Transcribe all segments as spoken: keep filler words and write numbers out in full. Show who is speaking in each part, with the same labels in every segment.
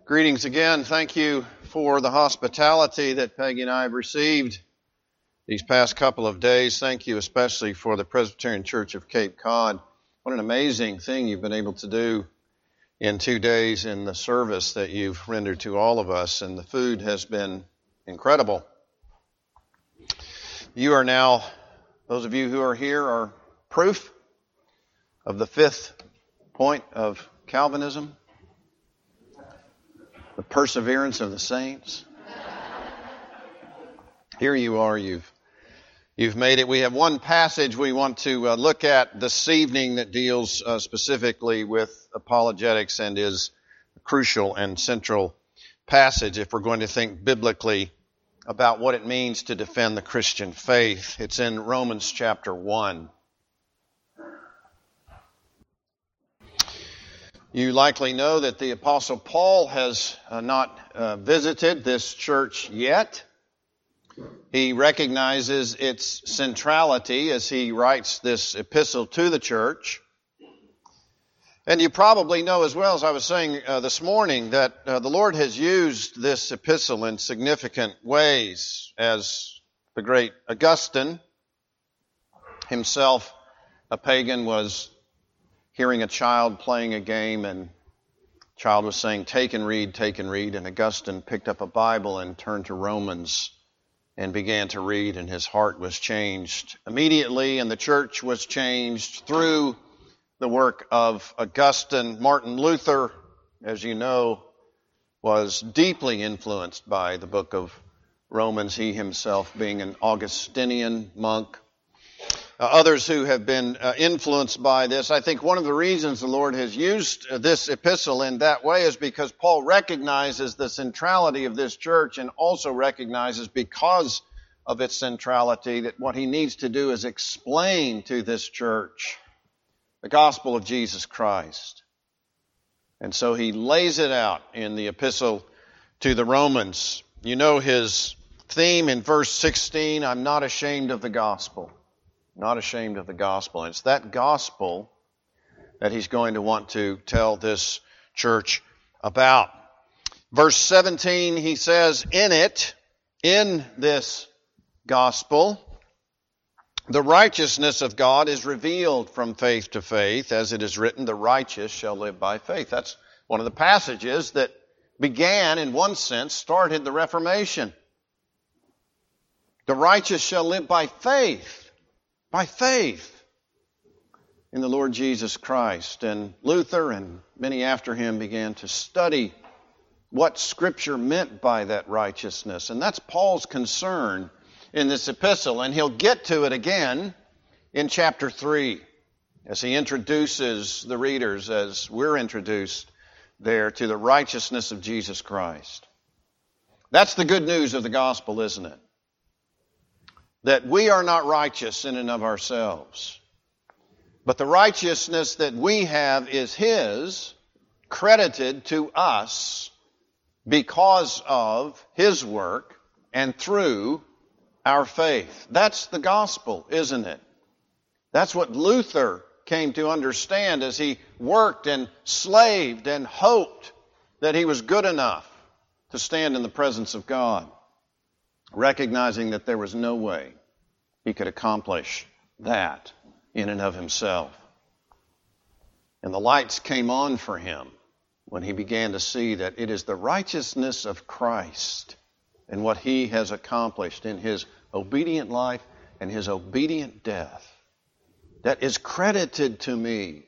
Speaker 1: Greetings again. Thank you for the hospitality that Peggy and I have received these past couple of days. Thank you especially for the Presbyterian Church of Cape Cod. What an amazing thing you've been able to do in two days in the service that you've rendered to all of us, and the food has been incredible. You are now, those of you who are here, are proof of the fifth point of Calvinism. The perseverance of the saints. Here you are, you've you've made it. We have one passage we want to uh, look at this evening that deals uh, specifically with apologetics and is a crucial and central passage if we're going to think biblically about what it means to defend the Christian faith. It's in Romans chapter one. You likely know that the Apostle Paul has uh, not uh, visited this church yet. He recognizes its centrality as he writes this epistle to the church. And you probably know as well, as I was saying uh, this morning, that uh, the Lord has used this epistle in significant ways. As the great Augustine, himself a pagan, was hearing a child playing a game, and the child was saying, "Take and read, take and read." And Augustine picked up a Bible and turned to Romans and began to read, and his heart was changed immediately, and the church was changed through the work of Augustine. Martin Luther, as you know, was deeply influenced by the book of Romans, he himself being an Augustinian monk. Uh, others who have been uh, influenced by this. I think one of the reasons the Lord has used uh, this epistle in that way is because Paul recognizes the centrality of this church, and also recognizes, because of its centrality, that what he needs to do is explain to this church the gospel of Jesus Christ. And so he lays it out in the epistle to the Romans. You know his theme in verse sixteen, "I'm not ashamed of the gospel." Not ashamed of the gospel. And it's that gospel that he's going to want to tell this church about. Verse seventeen, he says, in it, in this gospel, the righteousness of God is revealed from faith to faith, as it is written, the righteous shall live by faith. That's one of the passages that began, in one sense, started the Reformation. The righteous shall live by faith. By faith in the Lord Jesus Christ. And Luther and many after him began to study what Scripture meant by that righteousness. And that's Paul's concern in this epistle. And he'll get to it again in chapter three as he introduces the readers, as we're introduced there, to the righteousness of Jesus Christ. That's the good news of the gospel, isn't it? That we are not righteous in and of ourselves. But the righteousness that we have is His, credited to us because of His work and through our faith. That's the gospel, isn't it? That's what Luther came to understand as he worked and slaved and hoped that he was good enough to stand in the presence of God, recognizing that there was no way he could accomplish that in and of himself. And the lights came on for him when he began to see that it is the righteousness of Christ and what he has accomplished in his obedient life and his obedient death that is credited to me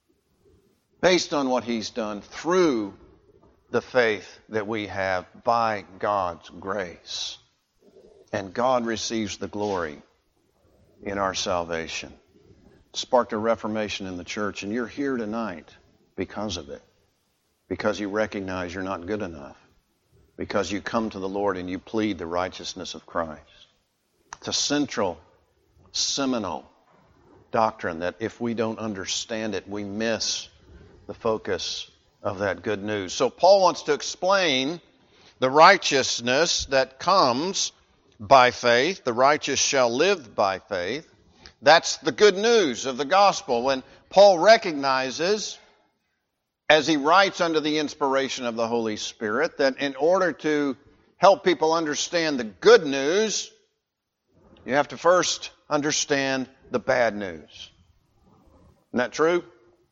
Speaker 1: based on what he's done through the faith that we have by God's grace. And God receives the glory in our salvation. It sparked a reformation in the church, and you're here tonight because of it. Because you recognize you're not good enough. Because you come to the Lord and you plead the righteousness of Christ. It's a central, seminal doctrine that if we don't understand it, we miss the focus of that good news. So Paul wants to explain the righteousness that comes by faith. The righteous shall live by faith. That's the good news of the gospel. When Paul recognizes as he writes under the inspiration of the Holy Spirit, that in order to help people understand the good news, you have to first understand the bad news. Isn't that true?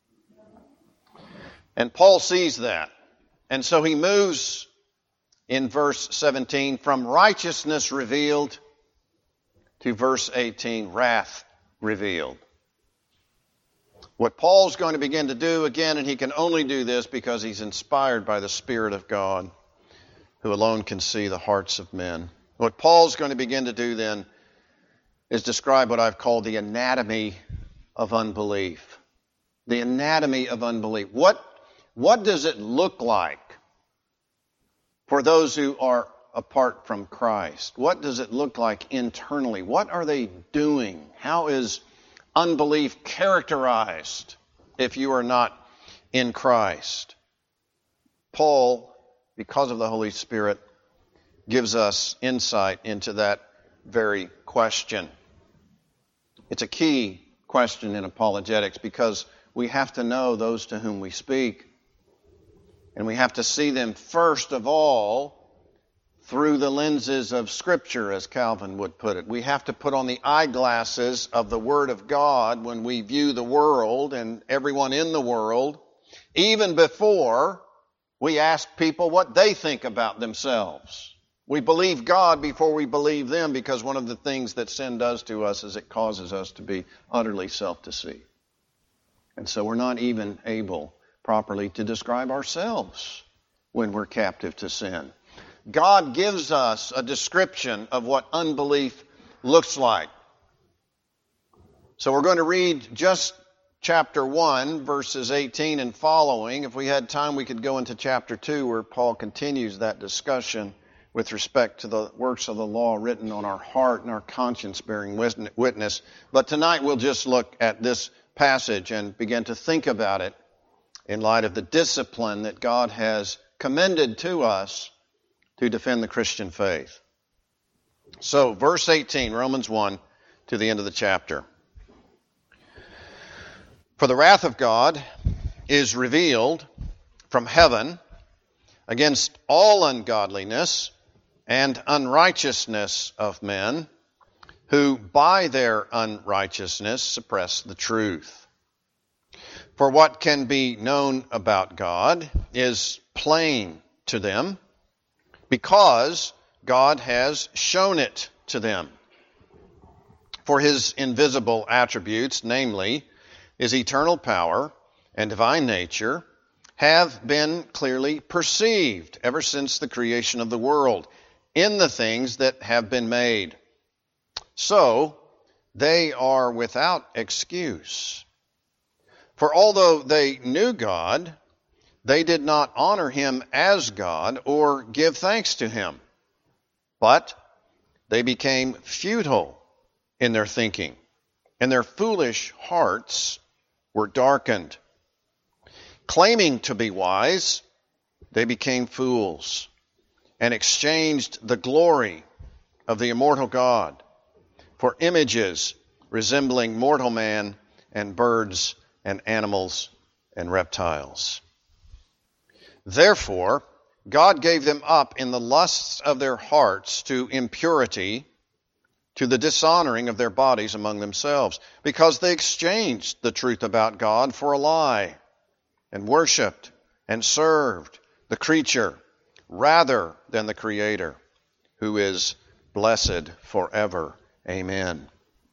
Speaker 1: And Paul sees that. And so he moves in verse seventeen from righteousness revealed to verse eighteen, wrath revealed. What Paul's going to begin to do again, and he can only do this because he's inspired by the Spirit of God, who alone can see the hearts of men. What Paul's going to begin to do then is describe what I've called the anatomy of unbelief. The anatomy of unbelief. What, what does it look like for those who are apart from Christ? What does it look like internally? What are they doing? How is unbelief characterized if you are not in Christ? Paul, because of the Holy Spirit, gives us insight into that very question. It's a key question in apologetics because we have to know those to whom we speak, and we have to see them first of all through the lenses of Scripture, as Calvin would put it. We have to put on the eyeglasses of the Word of God when we view the world and everyone in the world, even before we ask people what they think about themselves. We believe God before we believe them, because one of the things that sin does to us is it causes us to be utterly self-deceived. And so we're not even able properly to describe ourselves when we're captive to sin. God gives us a description of what unbelief looks like. So we're going to read just chapter one, verses eighteen and following. If we had time, we could go into chapter two, where Paul continues that discussion with respect to the works of the law written on our heart and our conscience bearing witness. But tonight we'll just look at this passage and begin to think about it in light of the discipline that God has commended to us to defend the Christian faith. So, verse eighteen, Romans one, to the end of the chapter. For the wrath of God is revealed from heaven against all ungodliness and unrighteousness of men, who by their unrighteousness suppress the truth. For what can be known about God is plain to them, because God has shown it to them. For his invisible attributes, namely his eternal power and divine nature, have been clearly perceived ever since the creation of the world in the things that have been made. So they are without excuse. For although they knew God, they did not honor him as God or give thanks to him, but they became futile in their thinking, and their foolish hearts were darkened. Claiming to be wise, they became fools and exchanged the glory of the immortal God for images resembling mortal man and birds and animals and reptiles. Therefore, God gave them up in the lusts of their hearts to impurity, to the dishonoring of their bodies among themselves, because they exchanged the truth about God for a lie, and worshipped and served the creature rather than the Creator, who is blessed forever. Amen.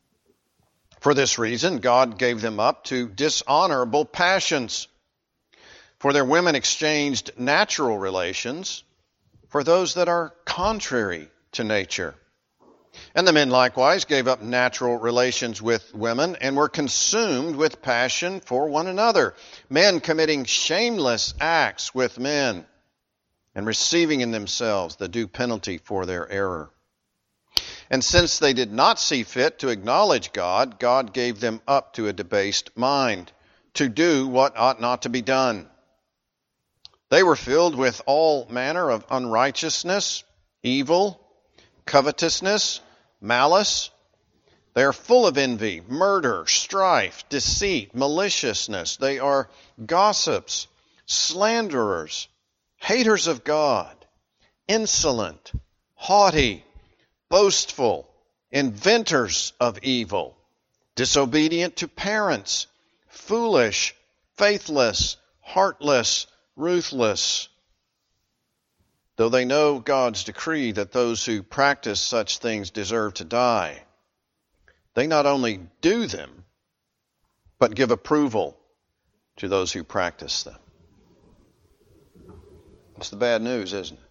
Speaker 1: For this reason, God gave them up to dishonorable passions. For their women exchanged natural relations for those that are contrary to nature. And the men likewise gave up natural relations with women and were consumed with passion for one another, men committing shameless acts with men and receiving in themselves the due penalty for their error. And since they did not see fit to acknowledge God, God gave them up to a debased mind, to do what ought not to be done. They were filled with all manner of unrighteousness, evil, covetousness, malice. They are full of envy, murder, strife, deceit, maliciousness. They are gossips, slanderers, haters of God, insolent, haughty, boastful, inventors of evil, disobedient to parents, foolish, faithless, heartless, ruthless. Though they know God's decree that those who practice such things deserve to die, they not only do them, but give approval to those who practice them. It's the bad news, isn't it?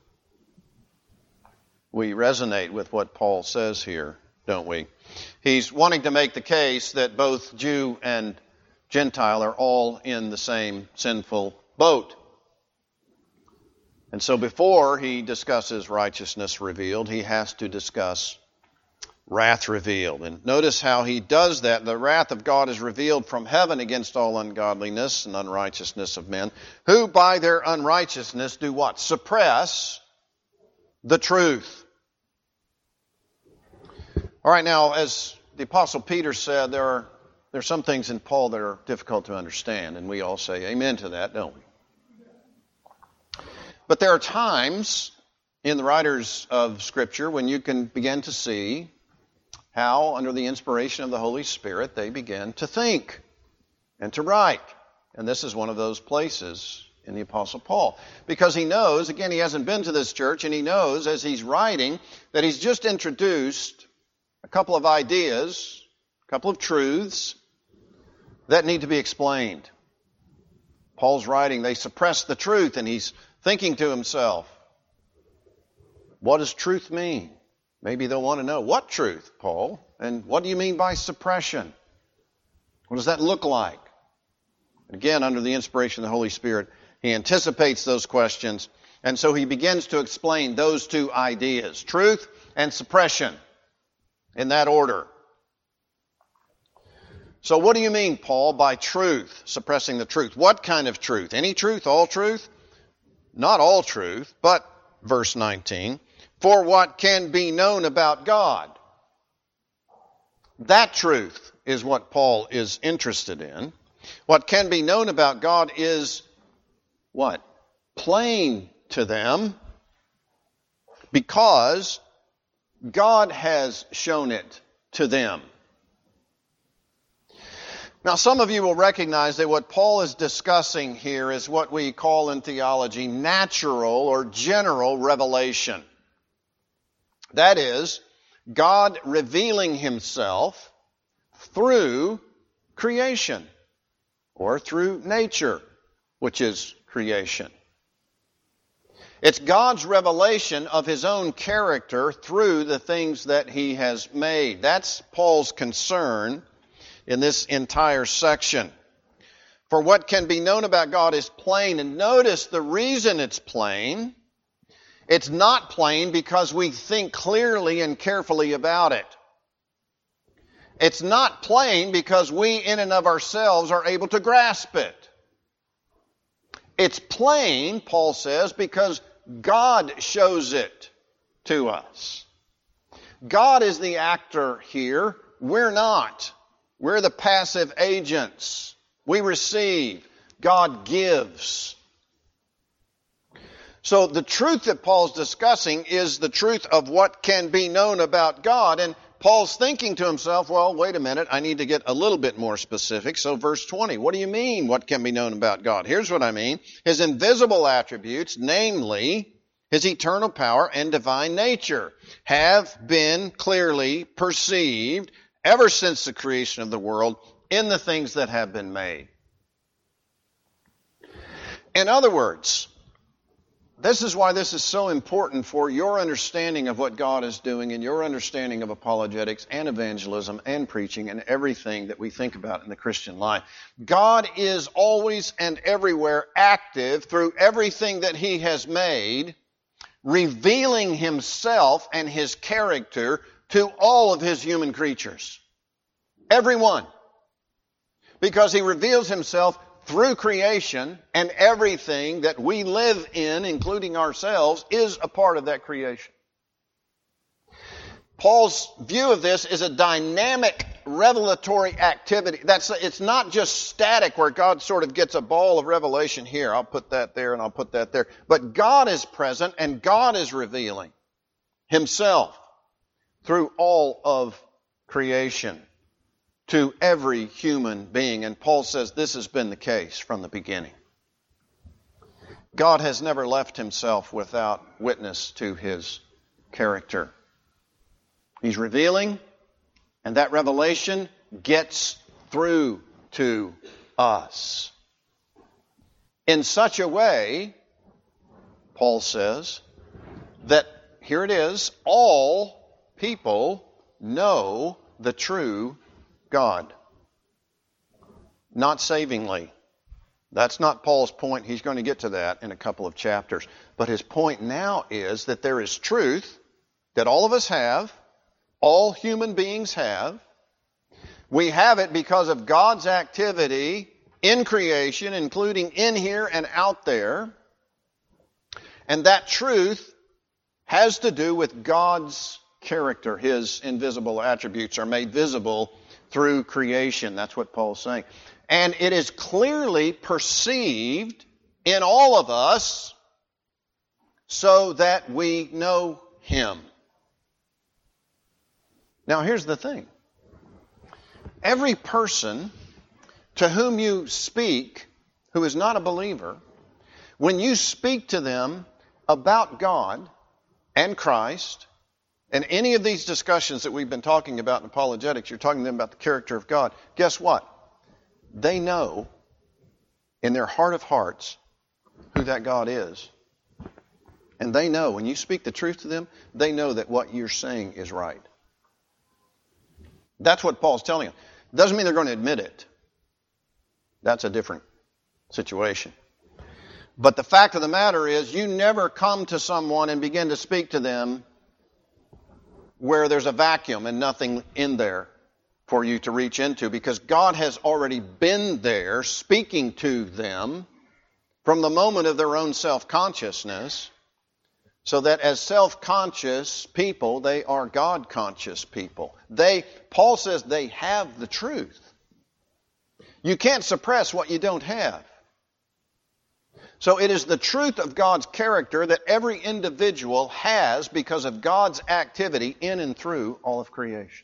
Speaker 1: We resonate with what Paul says here, don't we? He's wanting to make the case that both Jew and Gentile are all in the same sinful boat. And so before he discusses righteousness revealed, he has to discuss wrath revealed. And notice how he does that. The wrath of God is revealed from heaven against all ungodliness and unrighteousness of men, who by their unrighteousness do what? Suppress the truth. All right, now, as the Apostle Peter said, there are, there are some things in Paul that are difficult to understand, and we all say amen to that, don't we? But there are times in the writers of Scripture when you can begin to see how, under the inspiration of the Holy Spirit, they begin to think and to write. And this is one of those places in the Apostle Paul. Because he knows, again, he hasn't been to this church, and he knows as he's writing that he's just introduced a couple of ideas, a couple of truths that need to be explained. Paul's writing, they suppress the truth, and he's thinking to himself, what does truth mean? Maybe they'll want to know, what truth, Paul? And what do you mean by suppression? What does that look like? Again, under the inspiration of the Holy Spirit, he anticipates those questions, and so he begins to explain those two ideas, truth and suppression, in that order. So what do you mean, Paul, by truth, suppressing the truth? What kind of truth? Any truth, all truth? Not all truth, but, verse nineteen, for what can be known about God. That truth is what Paul is interested in. What can be known about God is what? Plain to them, because God has shown it to them. Now, some of you will recognize that what Paul is discussing here is what we call in theology natural or general revelation. That is, God revealing himself through creation, or through nature, which is creation. It's God's revelation of his own character through the things that he has made. That's Paul's concern in this entire section. For what can be known about God is plain. And notice the reason it's plain. It's not plain because we think clearly and carefully about it. It's not plain because we in and of ourselves are able to grasp it. It's plain, Paul says, because God shows it to us. God is the actor here. We're not. We're the passive agents. We receive. God gives. So the truth that Paul's discussing is the truth of what can be known about God. And Paul's thinking to himself, well, wait a minute, I need to get a little bit more specific. So verse twenty, what do you mean, what can be known about God? Here's what I mean. His invisible attributes, namely his eternal power and divine nature, have been clearly perceived ever since the creation of the world in the things that have been made. In other words, this is why this is so important for your understanding of what God is doing and your understanding of apologetics and evangelism and preaching and everything that we think about in the Christian life. God is always and everywhere active through everything that he has made, revealing himself and his character to all of his human creatures. Everyone. Because he reveals himself through creation, and everything that we live in, including ourselves, is a part of that creation. Paul's view of this is a dynamic revelatory activity. That's it's not just static where God sort of gets a ball of revelation here. I'll put that there and I'll put that there. But God is present and God is revealing Himself through all of creation to every human being. And Paul says this has been the case from the beginning. God has never left Himself without witness to His character. He's revealing, and that revelation gets through to us in such a way, Paul says, that here it is, all people know the true God. Not savingly. That's not Paul's point. He's going to get to that in a couple of chapters. But his point now is that there is truth that all of us have, all human beings have. We have it because of God's activity in creation, including in here and out there. And that truth has to do with God's character. His invisible attributes are made visible through creation. That's what Paul's saying. And it is clearly perceived in all of us so that we know Him. Now here's the thing. Every person to whom you speak who is not a believer, when you speak to them about God and Christ, and any of these discussions that we've been talking about in apologetics, you're talking to them about the character of God. Guess what? They know in their heart of hearts who that God is. And they know, when you speak the truth to them, they know that what you're saying is right. That's what Paul's telling them. Doesn't mean they're going to admit it. That's a different situation. But the fact of the matter is, you never come to someone and begin to speak to them where there's a vacuum and nothing in there for you to reach into, because God has already been there speaking to them from the moment of their own self-consciousness, so that as self-conscious people, they are God-conscious people. They, Paul says they have the truth. You can't suppress what you don't have. So it is the truth of God's character that every individual has because of God's activity in and through all of creation.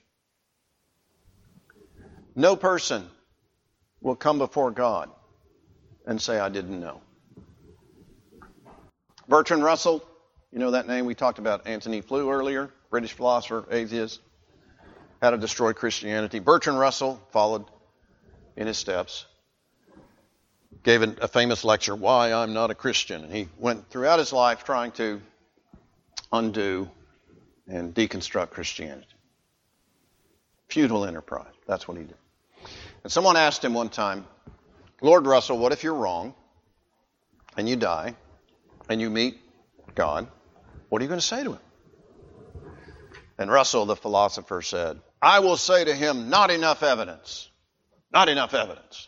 Speaker 1: No person will come before God and say, I didn't know. Bertrand Russell, you know that name? We talked about Antony Flew earlier, British philosopher, atheist, how to destroy Christianity. Bertrand Russell followed in his steps, gave a famous lecture, Why I'm Not a Christian. And he went throughout his life trying to undo and deconstruct Christianity. Futile enterprise. That's what he did. And someone asked him one time, Lord Russell, what if you're wrong and you die and you meet God? What are you going to say to Him? And Russell, the philosopher, said, I will say to Him, not enough evidence. Not enough evidence.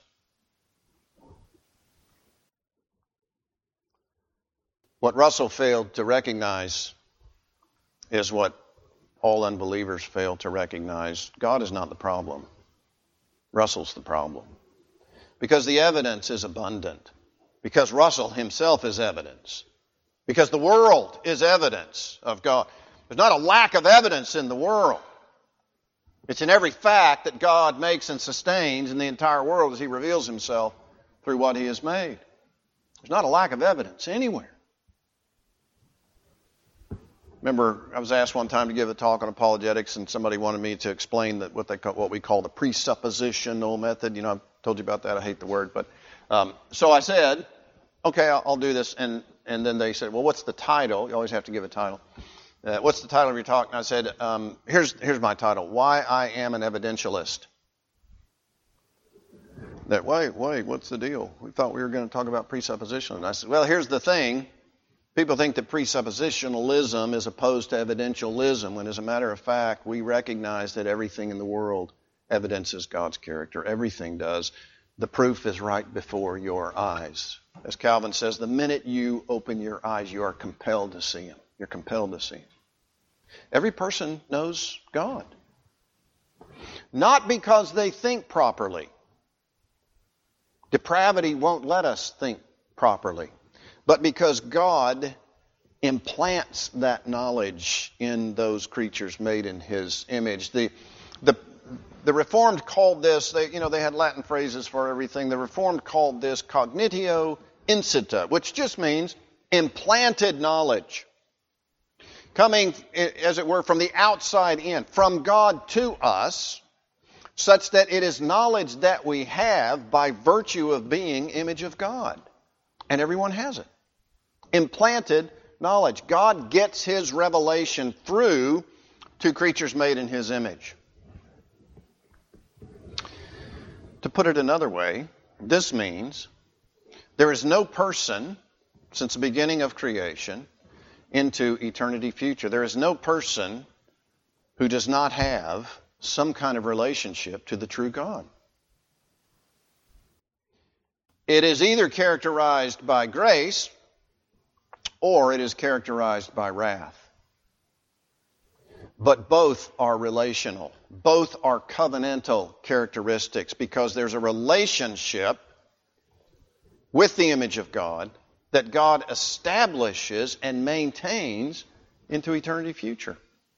Speaker 1: What Russell failed to recognize is what all unbelievers fail to recognize. God is not the problem. Russell's the problem. Because the evidence is abundant. Because Russell himself is evidence. Because the world is evidence of God. There's not a lack of evidence in the world. It's in every fact that God makes and sustains in the entire world as He reveals Himself through what He has made. There's not a lack of evidence anywhere. Remember, I was asked one time to give a talk on apologetics, and somebody wanted me to explain that what they call, what we call the presuppositional method. You know, I've told you about that. I hate the word, but um, so I said, okay, I'll, I'll do this. And and then they said, well, what's the title? You always have to give a title. Uh, what's the title of your talk? And I said, um, here's here's my title: Why I Am an Evidentialist. That wait, wait, what's the deal? We thought we were going to talk about presupposition. And I said, well, here's the thing. People think that presuppositionalism is opposed to evidentialism, when as a matter of fact, we recognize that everything in the world evidences God's character. Everything does. The proof is right before your eyes. As Calvin says, the minute you open your eyes, you are compelled to see Him. You're compelled to see Him. Every person knows God. Not because they think properly. Depravity won't let us think properly. But because God implants that knowledge in those creatures made in His image. The, the, the Reformed called this, they, you know, they had Latin phrases for everything. The Reformed called this cognitio incita, which just means implanted knowledge. Coming, as it were, from the outside in, from God to us, such that it is knowledge that we have by virtue of being image of God. And everyone has it. Implanted knowledge. God gets His revelation through to creatures made in His image. To put it another way, this means there is no person since the beginning of creation into eternity future. There is no person who does not have some kind of relationship to the true God. It is either characterized by grace or it is characterized by wrath. But both are relational. Both are covenantal characteristics because there's a relationship with the image of God that God establishes and maintains into eternity future.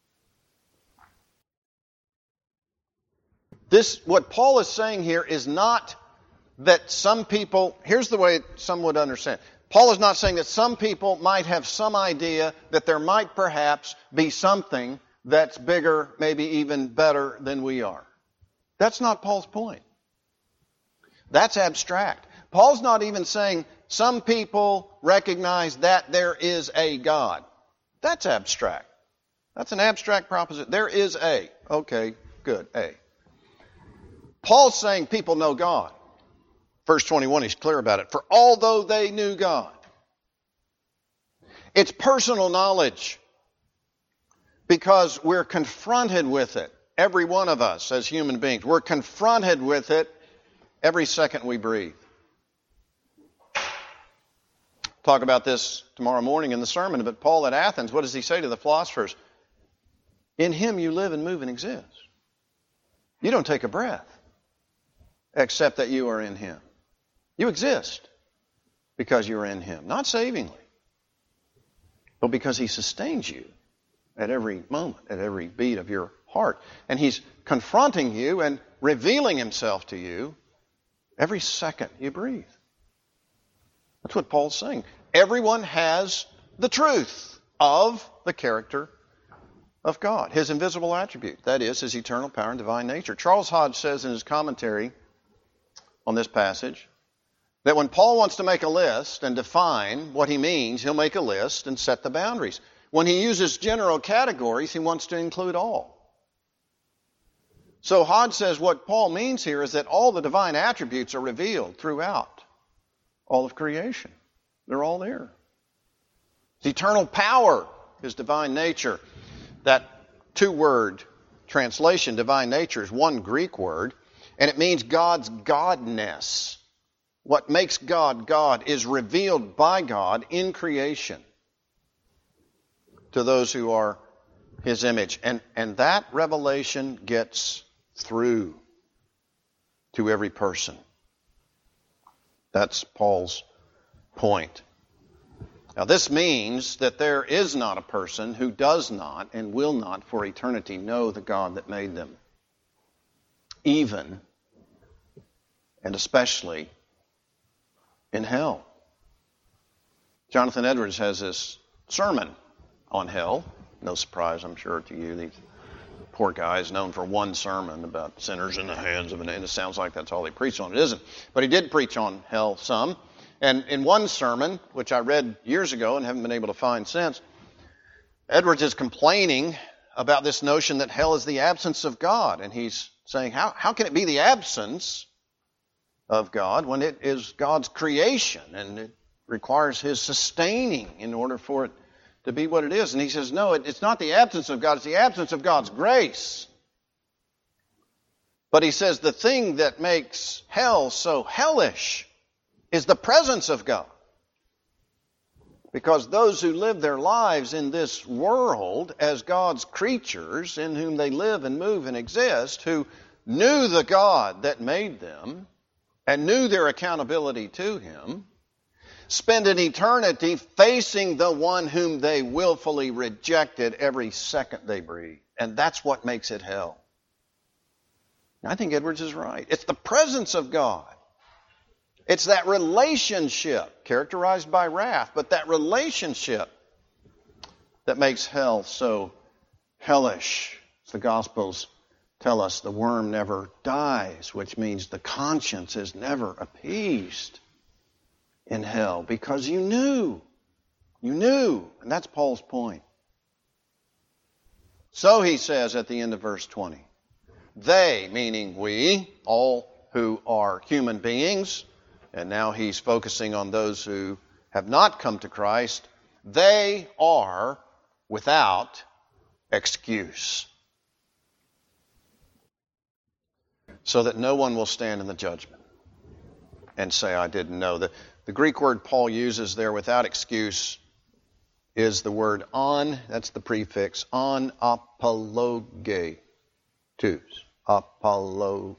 Speaker 1: This, what Paul is saying here is not that some people, here's the way some would understand. Paul is not saying that some people might have some idea that there might perhaps be something that's bigger, maybe even better than we are. That's not Paul's point. That's abstract. Paul's not even saying some people recognize that there is a God. That's abstract. That's an abstract proposition. There is a. Okay, good, a. Paul's saying people know God. Verse twenty-one, he's clear about it. For although they knew God. It's personal knowledge because we're confronted with it. Every one of us as human beings. We're confronted with it every second we breathe. Talk about this tomorrow morning in the sermon. But Paul at Athens, what does he say to the philosophers? In Him you live and move and exist. You don't take a breath except that you are in Him. You exist because you're in Him. Not savingly, but because He sustains you at every moment, at every beat of your heart. And He's confronting you and revealing Himself to you every second you breathe. That's what Paul's saying. Everyone has the truth of the character of God, His invisible attribute. That is, His eternal power and divine nature. Charles Hodge says in his commentary on this passage that when Paul wants to make a list and define what he means, he'll make a list and set the boundaries. When he uses general categories, he wants to include all. So Hodge says what Paul means here is that all the divine attributes are revealed throughout all of creation. They're all there. His eternal power, His divine nature. That two-word translation, divine nature, is one Greek word, and it means God's godness. What makes God God is revealed by God in creation to those who are His image. And, and that revelation gets through to every person. That's Paul's point. Now this means that there is not a person who does not and will not for eternity know the God that made them. Even and especially in hell. Jonathan Edwards has this sermon on hell. No surprise, I'm sure, to you. These poor guy is known for one sermon about sinners in the hands of an angel. It sounds like that's all he preached on. It isn't. But he did preach on hell some. And in one sermon, which I read years ago and haven't been able to find since, Edwards is complaining about this notion that hell is the absence of God. And he's saying, how, how can it be the absence of God when it is God's creation and it requires His sustaining in order for it to be what it is? And he says, no, it, it's not the absence of God, it's the absence of God's grace. But he says the thing that makes hell so hellish is the presence of God. Because those who live their lives in this world as God's creatures, in whom they live and move and exist, who knew the God that made them and knew their accountability to Him, spend an eternity facing the one whom they willfully rejected every second they breathe. And that's what makes it hell. I think Edwards is right. It's the presence of God. It's that relationship, characterized by wrath, but that relationship that makes hell so hellish. The Gospels tell us the worm never dies, which means the conscience is never appeased in hell, because you knew. You knew. And that's Paul's point. So he says at the end of verse twenty, they, meaning we, all who are human beings, and now he's focusing on those who have not come to Christ, they are without excuse. So that no one will stand in the judgment and say, I didn't know. The, the Greek word Paul uses there, without excuse, is the word on, that's the prefix, on apologetus. Apologetic.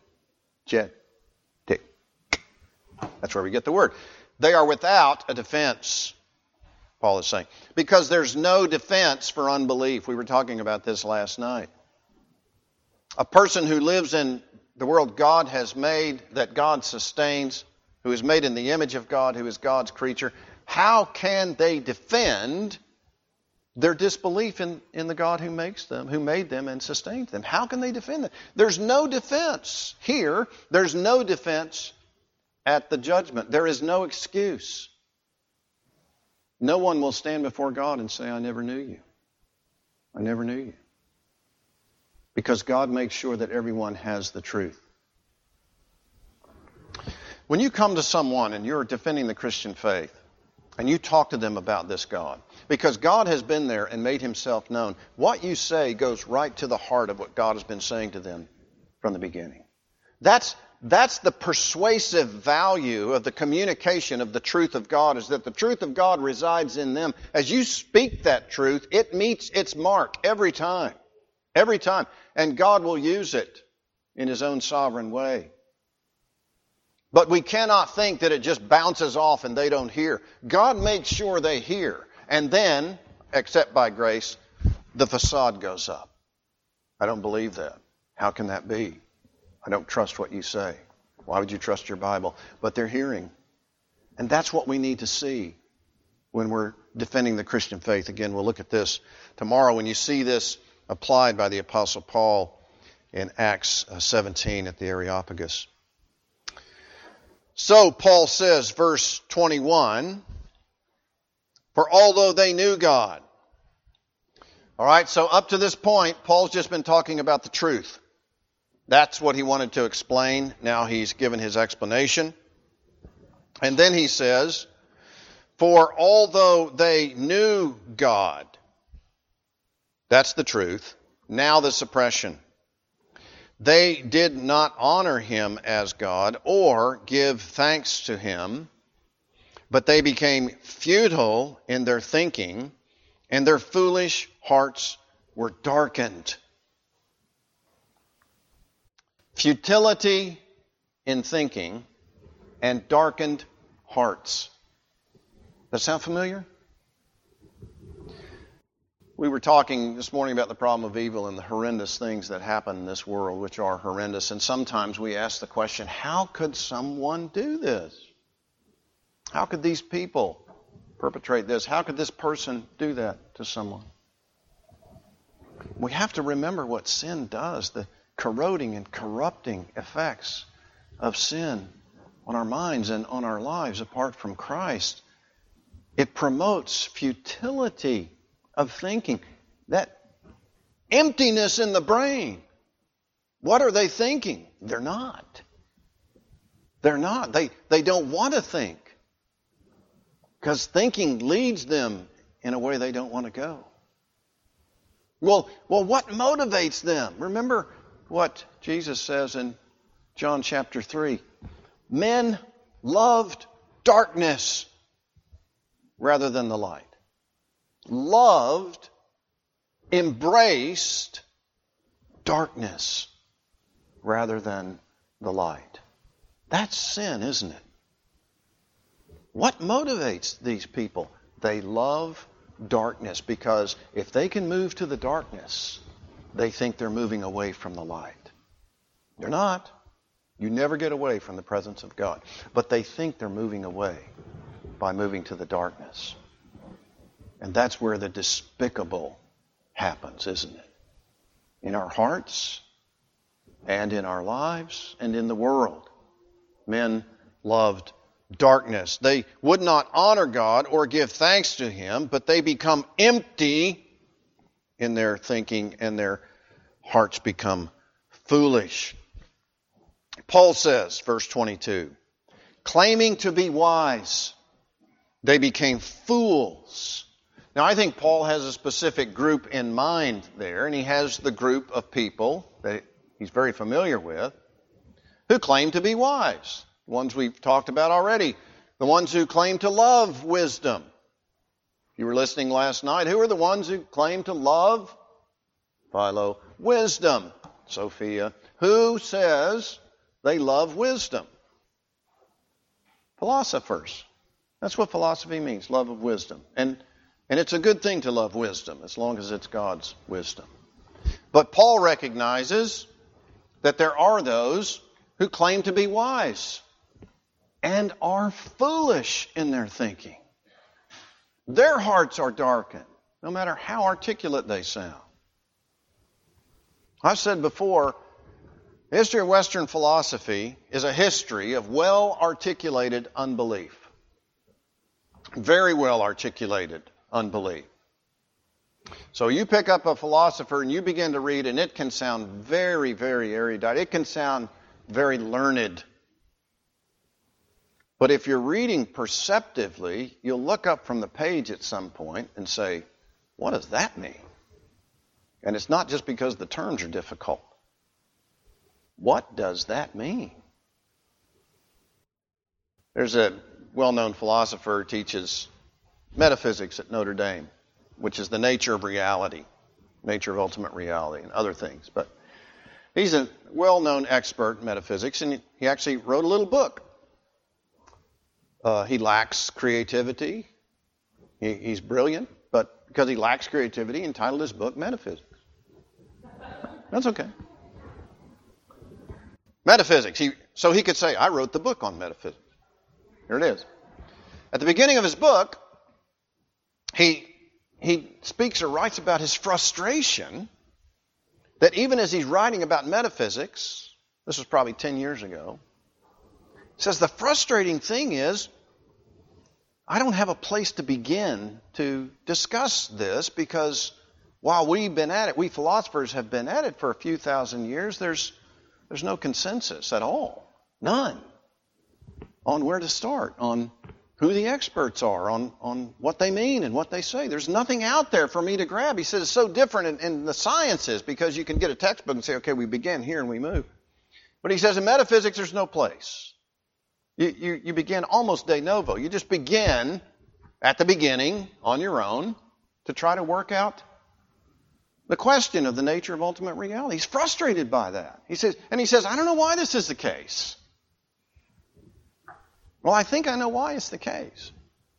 Speaker 1: That's where we get the word. They are without a defense, Paul is saying. Because there's no defense for unbelief. We were talking about this last night. A person who lives in the world God has made, that God sustains, who is made in the image of God, who is God's creature, how can they defend their disbelief in, in the God who makes them, who made them and sustains them? How can they defend it? There's no defense here. There's no defense at the judgment. There is no excuse. No one will stand before God and say, I never knew you. I never knew you. Because God makes sure that everyone has the truth. When you come to someone and you're defending the Christian faith, and you talk to them about this God, because God has been there and made Himself known, what you say goes right to the heart of what God has been saying to them from the beginning. That's That's the persuasive value of the communication of the truth of God, is that the truth of God resides in them. As you speak that truth, it meets its mark every time. Every time. And God will use it in His own sovereign way. But we cannot think that it just bounces off and they don't hear. God makes sure they hear. And then, except by grace, the facade goes up. I don't believe that. How can that be? I don't trust what you say. Why would you trust your Bible? But they're hearing. And that's what we need to see when we're defending the Christian faith. Again, we'll look at this tomorrow when you see this applied by the Apostle Paul in Acts seventeen at the Areopagus. So Paul says, verse twenty-one, for although they knew God. All right, so up to this point, Paul's just been talking about the truth. That's what he wanted to explain. Now he's given his explanation. And then he says, for although they knew God, that's the truth, now the suppression. They did not honor Him as God or give thanks to Him, but they became futile in their thinking, and their foolish hearts were darkened. Futility in thinking and darkened hearts. Does that sound familiar? We were talking this morning about the problem of evil and the horrendous things that happen in this world, which are horrendous. And sometimes we ask the question, how could someone do this? How could these people perpetrate this? How could this person do that to someone? We have to remember what sin does, the corroding and corrupting effects of sin on our minds and on our lives apart from Christ. It promotes futility of thinking, that emptiness in the brain. What are they thinking? They're not. They're not. They, they don't want to think. Because thinking leads them in a way they don't want to go. Well, well, what motivates them? Remember what Jesus says in John chapter three. Men loved darkness rather than the light. loved, embraced darkness rather than the light. That's sin, isn't it? What motivates these people? They love darkness because if they can move to the darkness, they think they're moving away from the light. They're not. You never get away from the presence of God. But they think they're moving away by moving to the darkness. And that's where the despicable happens, isn't it? In our hearts and in our lives and in the world. Men loved darkness. They would not honor God or give thanks to Him, but they become empty in their thinking and their hearts become foolish. Paul says, verse twenty-two, claiming to be wise, they became fools. Now, I think Paul has a specific group in mind there, and he has the group of people that he's very familiar with who claim to be wise. The ones we've talked about already. The ones who claim to love wisdom. If you were listening last night, who are the ones who claim to love? Philo. Wisdom. Sophia. Who says they love wisdom? Philosophers. That's what philosophy means, love of wisdom. And And it's a good thing to love wisdom, as long as it's God's wisdom. But Paul recognizes that there are those who claim to be wise and are foolish in their thinking. Their hearts are darkened, no matter how articulate they sound. I've said before, the history of Western philosophy is a history of well-articulated unbelief. Very well-articulated unbelief. So you pick up a philosopher and you begin to read, and it can sound very, very erudite. It can sound very learned. But if you're reading perceptively, you'll look up from the page at some point and say, what does that mean? And it's not just because the terms are difficult. What does that mean? There's a well-known philosopher who teaches metaphysics at Notre Dame, which is the nature of reality, nature of ultimate reality, and other things. But he's a well-known expert in metaphysics, and he actually wrote a little book. Uh, he lacks creativity. He, he's brilliant, but because he lacks creativity, he entitled his book Metaphysics. That's okay. Metaphysics. He, so he could say, I wrote the book on metaphysics. Here it is. At the beginning of his book, He he speaks or writes about his frustration that even as he's writing about metaphysics, this was probably ten years ago, he says the frustrating thing is I don't have a place to begin to discuss this because while we've been at it, we philosophers have been at it for a few thousand years, there's there's no consensus at all. None. On where to start, on who the experts are, on, on what they mean and what they say. There's nothing out there for me to grab. He says it's so different in, in the sciences because you can get a textbook and say, okay, we begin here and we move. But he says in metaphysics, there's no place. You, you, you begin almost de novo. You just begin at the beginning on your own to try to work out the question of the nature of ultimate reality. He's frustrated by that. He says, and he says, I don't know why this is the case. Well, I think I know why it's the case.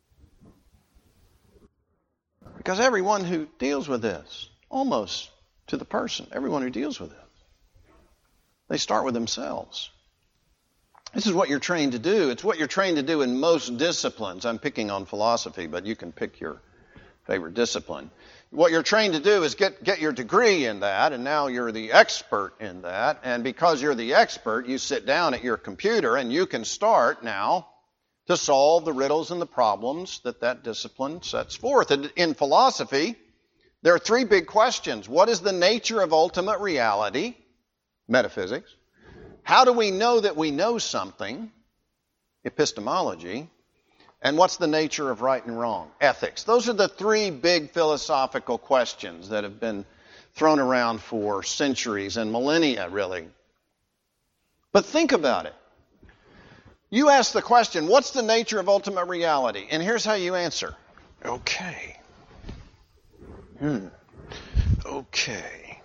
Speaker 1: Because everyone who deals with this, almost to the person, everyone who deals with it, they start with themselves. This is what you're trained to do. It's what you're trained to do in most disciplines. I'm picking on philosophy, but you can pick your favorite discipline. What you're trained to do is get, get your degree in that, and now you're the expert in that. And because you're the expert, you sit down at your computer and you can start now to solve the riddles and the problems that that discipline sets forth. And in philosophy, there are three big questions. What is the nature of ultimate reality? Metaphysics. How do we know that we know something? Epistemology. And what's the nature of right and wrong? Ethics. Those are the three big philosophical questions that have been thrown around for centuries and millennia, really. But think about it. You ask the question, what's the nature of ultimate reality? And here's how you answer. Okay. Hmm. Okay.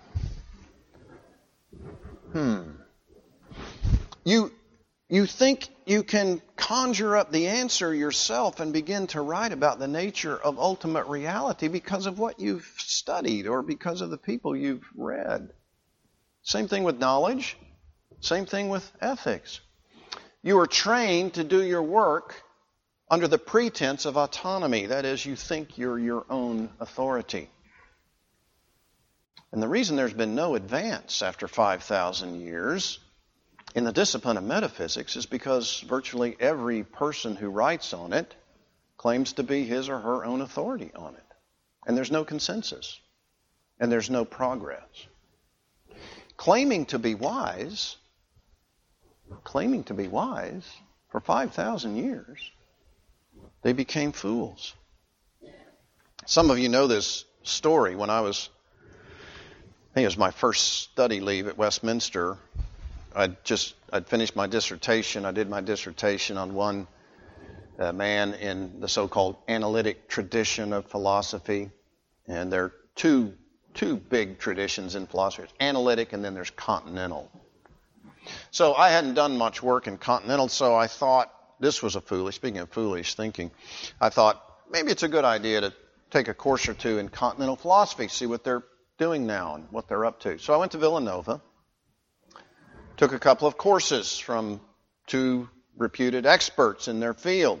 Speaker 1: Hmm. You you think you can conjure up the answer yourself and begin to write about the nature of ultimate reality because of what you've studied or because of the people you've read. Same thing with knowledge. Same thing with ethics. You are trained to do your work under the pretense of autonomy. That is, you think you're your own authority. And the reason there's been no advance after five thousand years in the discipline of metaphysics is because virtually every person who writes on it claims to be his or her own authority on it. And there's no consensus. And there's no progress. Claiming to be wise, claiming to be wise for five thousand years, they became fools. Some of you know this story. When I was, I think it was my first study leave at Westminster, I'd just, I'd finished my dissertation. I did my dissertation on one uh, man in the so-called analytic tradition of philosophy. And there are two, two big traditions in philosophy. There's analytic and then there's continental. So I hadn't done much work in continental, so I thought this was a foolish, speaking of foolish thinking, I thought maybe it's a good idea to take a course or two in continental philosophy, see what they're doing now and what they're up to. So I went to Villanova. Took a couple of courses from two reputed experts in their field.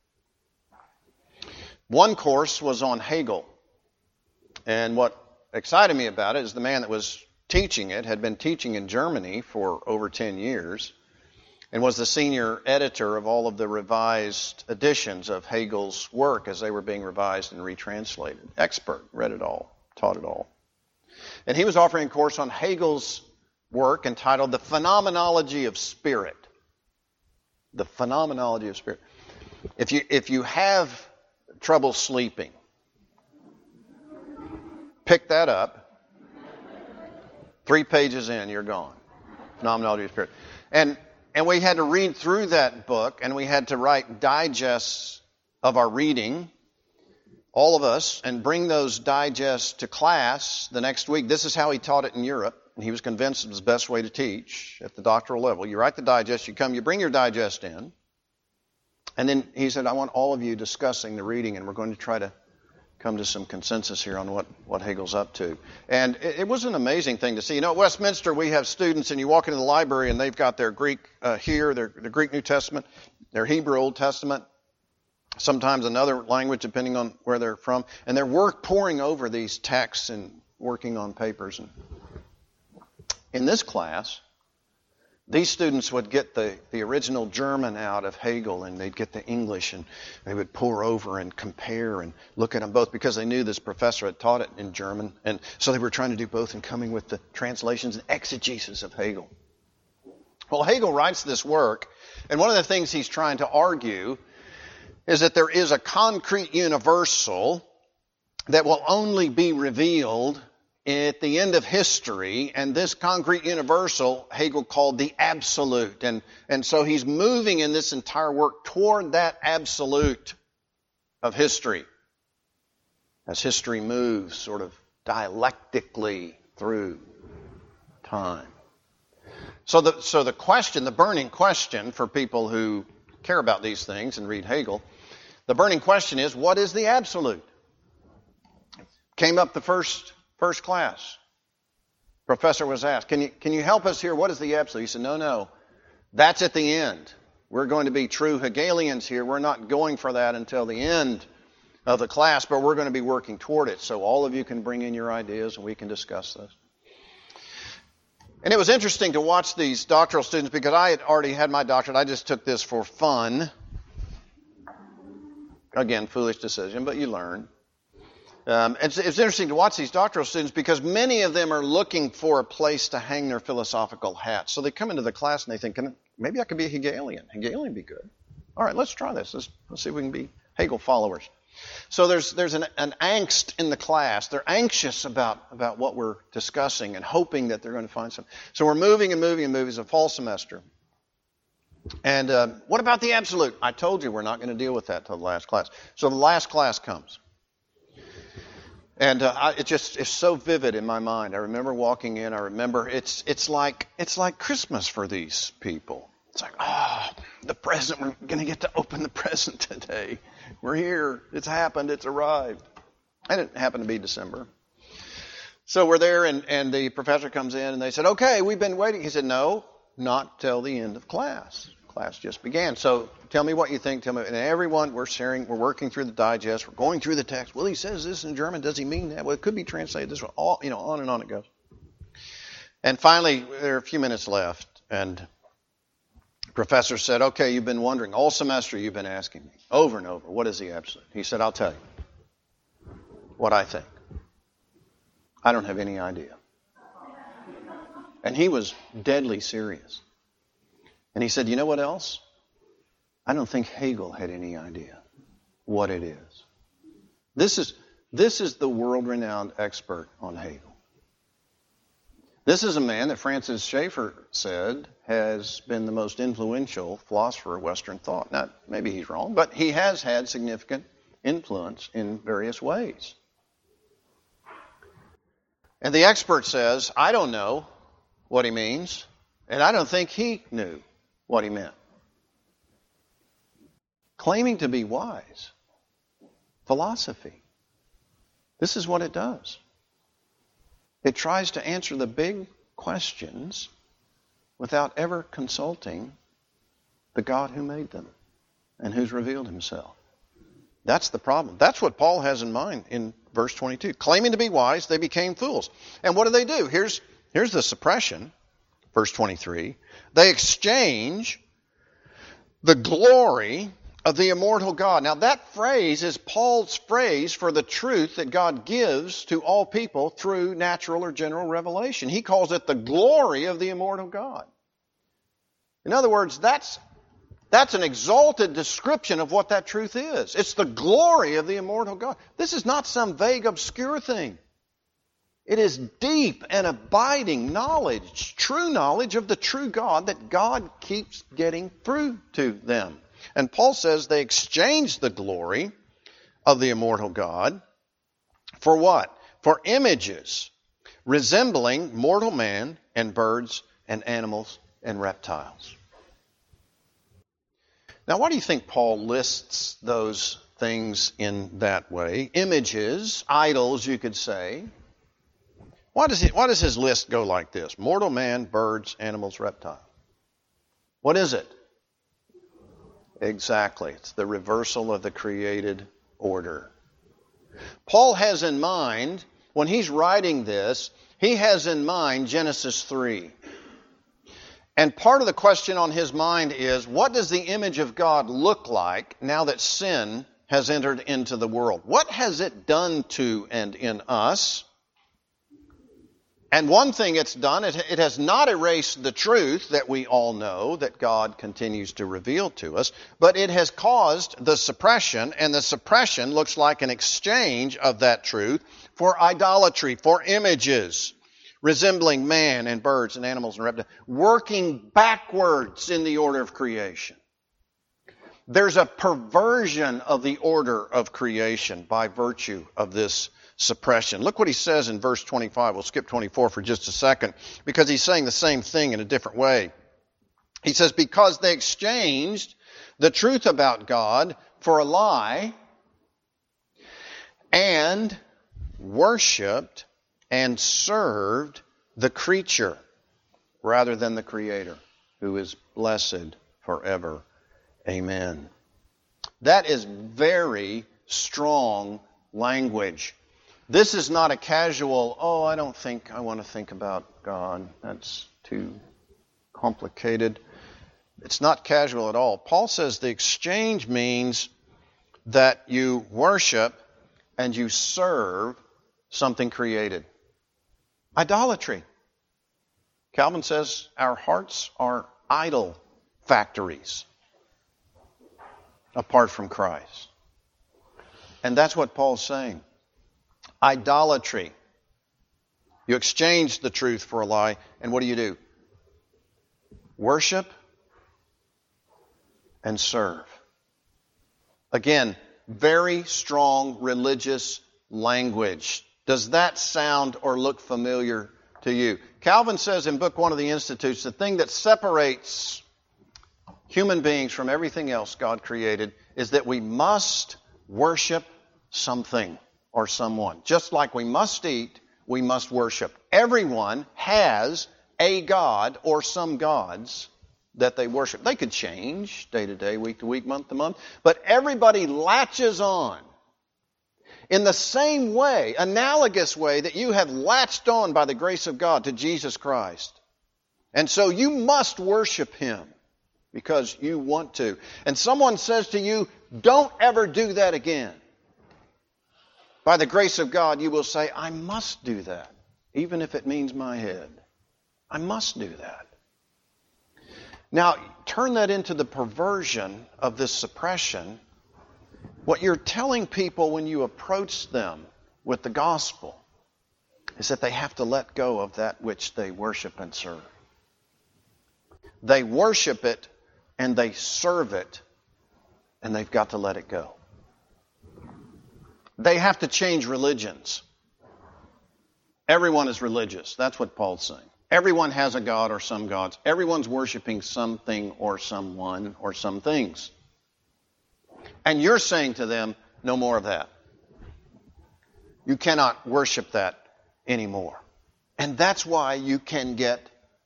Speaker 1: One course was on Hegel. And what excited me about it is the man that was teaching it had been teaching in Germany for over ten years and was the senior editor of all of the revised editions of Hegel's work as they were being revised and retranslated. Expert, read it all, taught it all. And he was offering a course on Hegel's work entitled The Phenomenology of Spirit. The Phenomenology of Spirit. If you if you have trouble sleeping, pick that up. Three pages in, you're gone. Phenomenology of Spirit. And and we had to read through that book, and we had to write digests of our reading, all of us, and bring those digests to class the next week. This is how he taught it in Europe. And he was convinced it was the best way to teach at the doctoral level. You write the digest, you come, you bring your digest in. And then he said, I want all of you discussing the reading, and we're going to try to come to some consensus here on what, what Hegel's up to. And it, it was an amazing thing to see. You know, at Westminster, we have students, and you walk into the library, and they've got their Greek uh, here, their, their Greek New Testament, their Hebrew Old Testament, sometimes another language, depending on where they're from. And they're work pouring over these texts and working on papers. And in this class, these students would get the, the original German out of Hegel, and they'd get the English, and they would pour over and compare and look at them both because they knew this professor had taught it in German. And so they were trying to do both and coming with the translations and exegesis of Hegel. Well, Hegel writes this work, and one of the things he's trying to argue is that there is a concrete universal that will only be revealed at the end of history, and this concrete universal Hegel called the absolute. And, and so he's moving in this entire work toward that absolute of history. As history moves sort of dialectically through time. So the, so the question, the burning question for people who care about these things and read Hegel, the burning question is, what is the absolute? Came up the first First class. Professor was asked, can you, can you help us here? What is the absolute? He said, no, no. That's at the end. We're going to be true Hegelians here. We're not going for that until the end of the class, but we're going to be working toward it. So all of you can bring in your ideas and we can discuss this. And it was interesting to watch these doctoral students because I had already had my doctorate. I just took this for fun. Again, foolish decision, but you learn. Um, it's, it's interesting to watch these doctoral students because many of them are looking for a place to hang their philosophical hat. So they come into the class and they think, maybe I could be a Hegelian. Hegelian would be good. All right, let's try this. Let's, let's see if we can be Hegel followers. So there's there's an, an angst in the class. They're anxious about, about what we're discussing and hoping that they're going to find something. So we're moving and moving and moving. It's a fall semester. And uh, what about the absolute? I told you we're not going to deal with that till the last class. So the last class comes. And uh, I, it just is so vivid in my mind. I remember walking in. I remember it's it's like it's like Christmas for these people. It's like, oh, the present. We're going to get to open the present today. We're here. It's happened. It's arrived. And it happened to be December. So we're there, and, and the professor comes in, and they said, okay, we've been waiting. He said, no, not till the end of class. Class just began. So tell me what you think. Tell me. And everyone, we're sharing, we're working through the digest. We're going through the text. Well, he says this in German. Does he mean that? Well, it could be translated this way. All, you know, on and on it goes. And finally, there are a few minutes left, and the professor said, okay, you've been wondering. All semester you've been asking me over and over, what is the absolute? He said, I'll tell you what I think. I don't have any idea. And he was deadly serious. And he said, you know what else? I don't think Hegel had any idea what it is. This is, this is the world-renowned expert on Hegel. This is a man that Francis Schaeffer said has been the most influential philosopher of Western thought. Now, maybe he's wrong, but he has had significant influence in various ways. And the expert says, I don't know what he means, and I don't think he knew what he meant. Claiming to be wise. Philosophy. This is what it does. It tries to answer the big questions without ever consulting the God who made them and who's revealed himself. That's the problem. That's what Paul has in mind in verse twenty-two. Claiming to be wise, they became fools. And what do they do? Here's, here's the suppression. Verse twenty-three. They exchange the glory of the immortal God. Now that phrase is Paul's phrase for the truth that God gives to all people through natural or general revelation. He calls it the glory of the immortal God. In other words, that's That's an exalted description of what that truth is. It's the glory of the immortal God. This is not some vague, obscure thing. It is deep and abiding knowledge, true knowledge of the true God that God keeps getting through to them. And Paul says they exchanged the glory of the immortal God for what? For images resembling mortal man and birds and animals and reptiles. Now, why do you think Paul lists those things in that way? Images, idols, you could say. Why does, he, why does his list go like this? Mortal man, birds, animals, reptiles. What is it? Exactly. It's the reversal of the created order. Paul has in mind, when he's writing this, he has in mind Genesis three. And part of the question on his mind is, what does the image of God look like now that sin has entered into the world? What has it done to and in us? And one thing it's done, it, it has not erased the truth that we all know that God continues to reveal to us, but it has caused the suppression, and the suppression looks like an exchange of that truth for idolatry, for images resembling man and birds and animals and reptiles, working backwards in the order of creation. There's a perversion of the order of creation by virtue of this suppression. Look what he says in verse twenty-five. We'll skip twenty-four for just a second because he's saying the same thing in a different way. He says, because they exchanged the truth about God for a lie and worshipped and served the creature rather than the Creator, who is blessed forever. Amen. That is very strong language. This is not a casual, oh, I don't think I want to think about God. That's too complicated. It's not casual at all. Paul says the exchange means that you worship and you serve something created. Idolatry. Calvin says our hearts are idol factories apart from Christ. And that's what Paul's saying. Idolatry. You exchange the truth for a lie, and what do you do? Worship and serve. Again, very strong religious language Does that sound or look familiar to you? Calvin says in Book One of the Institutes, the thing that separates human beings from everything else God created is that we must worship something or someone. Just like we must eat, we must worship. Everyone has a God or some gods that they worship. They could change day to day, week to week, month to month, but everybody latches on. In the same way, analogous way that you have latched on by the grace of God to Jesus Christ. And so you must worship Him because you want to. And someone says to you, don't ever do that again. By the grace of God, you will say, I must do that, even if it means my head. I must do that. Now, turn that into the perversion of this suppression. What you're telling people when you approach them with the gospel is that they have to let go of that which they worship and serve. They worship it and they serve it, and they've got to let it go. They have to change religions. Everyone is religious. That's what Paul's saying. Everyone has a god or some gods. Everyone's worshiping something or someone or some things. And you're saying to them, no more of that. You cannot worship that anymore. And that's why you can get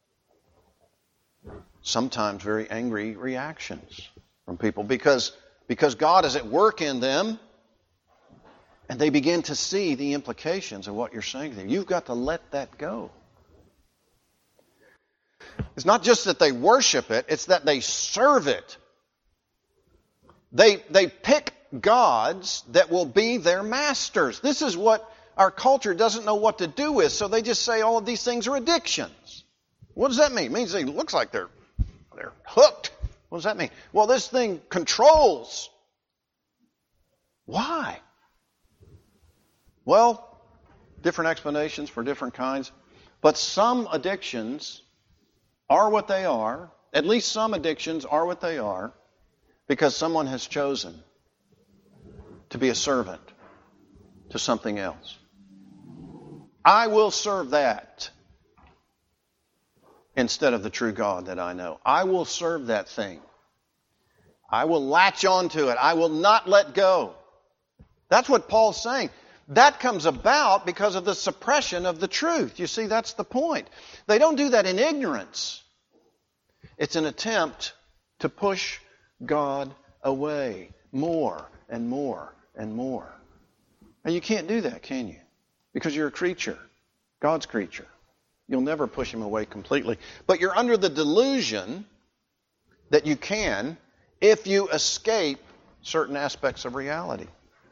Speaker 1: sometimes very angry reactions from people because, because God is at work in them and they begin to see the implications of what you're saying to them. You've got to let that go. It's not just that they worship it, it's that they serve it. They, they pick gods that will be their masters. This is what our culture doesn't know what to do with, so they just say all of these things are addictions. What does that mean? It means it looks like they're, they're hooked. What does that mean? Well, this thing controls. Why? Well, different explanations for different kinds. But some addictions are what they are. At least some addictions are what they are because someone has chosen to be a servant to something else. I will serve that instead of the true God that I know. I will serve that thing. I will latch on to it. I will not let go. That's what Paul's saying. That comes about because of the suppression of the truth. You see, that's the point. They don't do that in ignorance. It's an attempt to push God away more and more and more. And you can't do that, can you? Because you're a creature, God's creature. You'll never push Him away completely. But you're under the delusion that you can if you escape certain aspects of reality.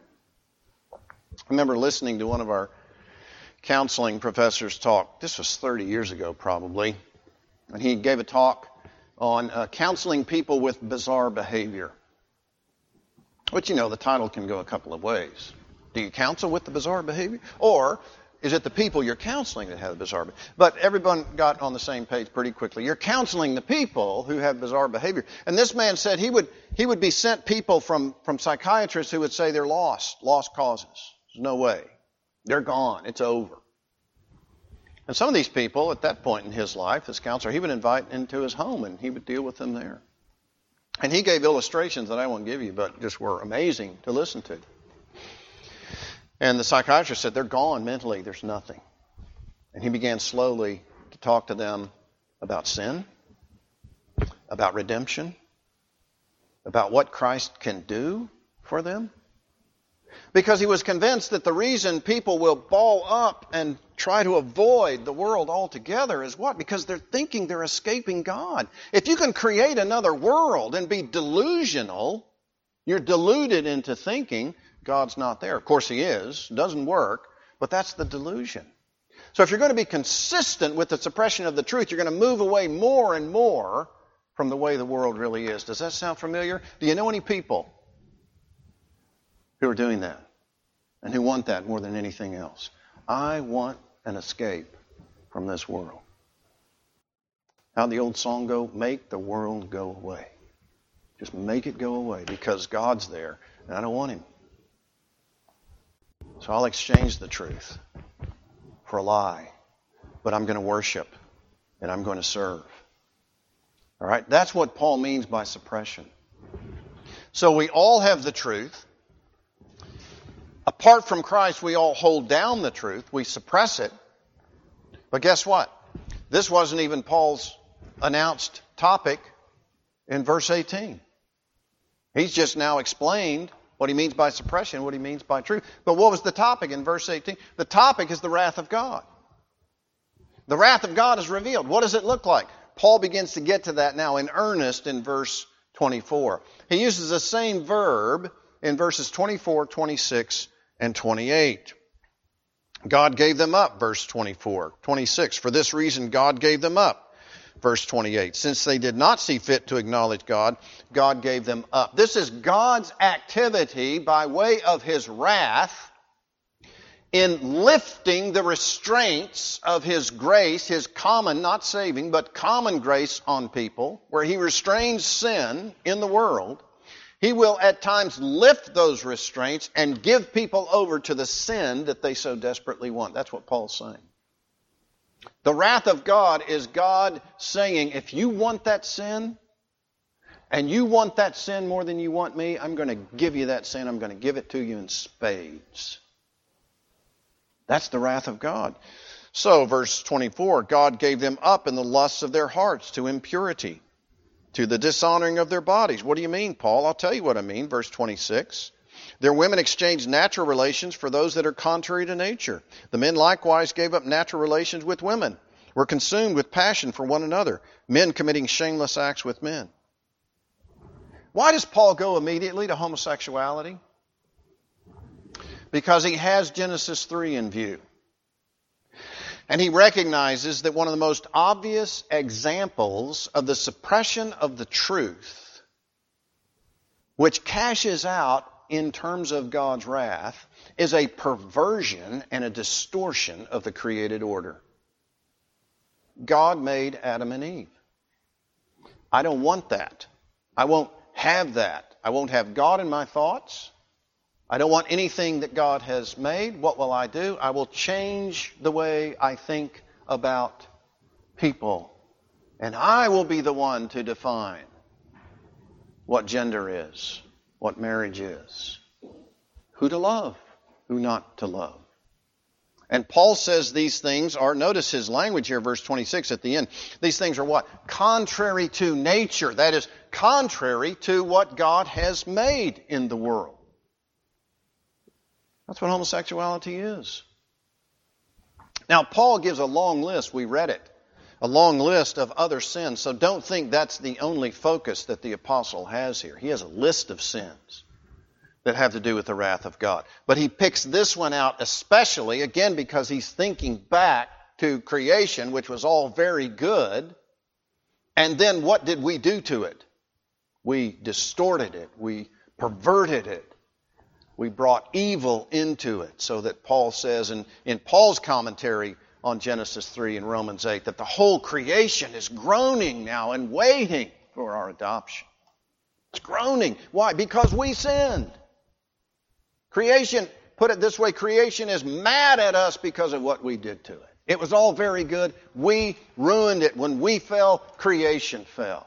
Speaker 1: I remember listening to one of our counseling professors talk. This was thirty years ago probably. And he gave a talk on uh, counseling people with bizarre behavior. Which, you know, the title can go a couple of ways. Do you counsel with the bizarre behavior? Or is it the people you're counseling that have bizarre behavior? But everyone got on the same page pretty quickly. You're counseling the people who have bizarre behavior. And this man said he would he would be sent people from, from psychiatrists who would say they're lost, lost causes. There's no way. They're gone. It's over. And some of these people, at that point in his life, this counselor, he would invite into his home and he would deal with them there. And he gave illustrations that I won't give you, but just were amazing to listen to. And the psychiatrist said, they're gone mentally. There's nothing. And he began slowly to talk to them about sin, about redemption, about what Christ can do for them. Because he was convinced that the reason people will ball up and try to avoid the world altogether is what? Because they're thinking they're escaping God. If you can create another world and be delusional, you're deluded into thinking God's not there. Of course He is. It doesn't work. But that's the delusion. So if you're going to be consistent with the suppression of the truth, you're going to move away more and more from the way the world really is. Does that sound familiar? Do you know any people who are doing that and who want that more than anything else? I want an escape from this world. How'd the old song go? Make the world go away. Just make it go away because God's there and I don't want Him. So I'll exchange the truth for a lie, but I'm going to worship and I'm going to serve. All right? That's what Paul means by suppression. So we all have the truth. Apart from Christ, we all hold down the truth. We suppress it. But guess what? This wasn't even Paul's announced topic in verse eighteen. He's just now explained what he means by suppression, what he means by truth. But what was the topic in verse eighteen? The topic is the wrath of God. The wrath of God is revealed. What does it look like? Paul begins to get to that now in earnest in verse twenty-four. He uses the same verb in verses twenty-four, twenty-six, and twenty-eight. God gave them up, verse twenty-four. twenty-six, for this reason God gave them up, verse twenty-eight. Since they did not see fit to acknowledge God, God gave them up. This is God's activity by way of His wrath in lifting the restraints of His grace, His common, not saving, but common grace on people, where He restrains sin in the world. He will at times lift those restraints and give people over to the sin that they so desperately want. That's what Paul's saying. The wrath of God is God saying, if you want that sin, and you want that sin more than you want me, I'm going to give you that sin. I'm going to give it to you in spades. That's the wrath of God. So, verse twenty-four, God gave them up in the lusts of their hearts to impurity, to the dishonoring of their bodies. What do you mean, Paul? I'll tell you what I mean. Verse twenty-six. Their women exchanged natural relations for those that are contrary to nature. The men likewise gave up natural relations with women, were consumed with passion for one another, men committing shameless acts with men. Why does Paul go immediately to homosexuality? Because he has Genesis three in view. And he recognizes that one of the most obvious examples of the suppression of the truth, which cashes out in terms of God's wrath, is a perversion and a distortion of the created order. God made Adam and Eve. I don't want that. I won't have that. I won't have God in my thoughts. I don't want anything that God has made. What will I do? I will change the way I think about people. And I will be the one to define what gender is, what marriage is, who to love, who not to love. And Paul says these things are, notice his language here, verse twenty-six at the end. These things are what? Contrary to nature. That is, contrary to what God has made in the world. That's what homosexuality is. Now, Paul gives a long list. We read it. A long list of other sins. So don't think that's the only focus that the apostle has here. He has a list of sins that have to do with the wrath of God. But he picks this one out especially, again, because he's thinking back to creation, which was all very good. And then what did we do to it? We distorted it. We perverted it. We brought evil into it, so that Paul says in, in Paul's commentary on Genesis three and Romans eight that the whole creation is groaning now and waiting for our adoption. It's groaning. Why? Because we sinned. Creation, put it this way, creation is mad at us because of what we did to it. It was all very good. We ruined it. When we fell, creation fell.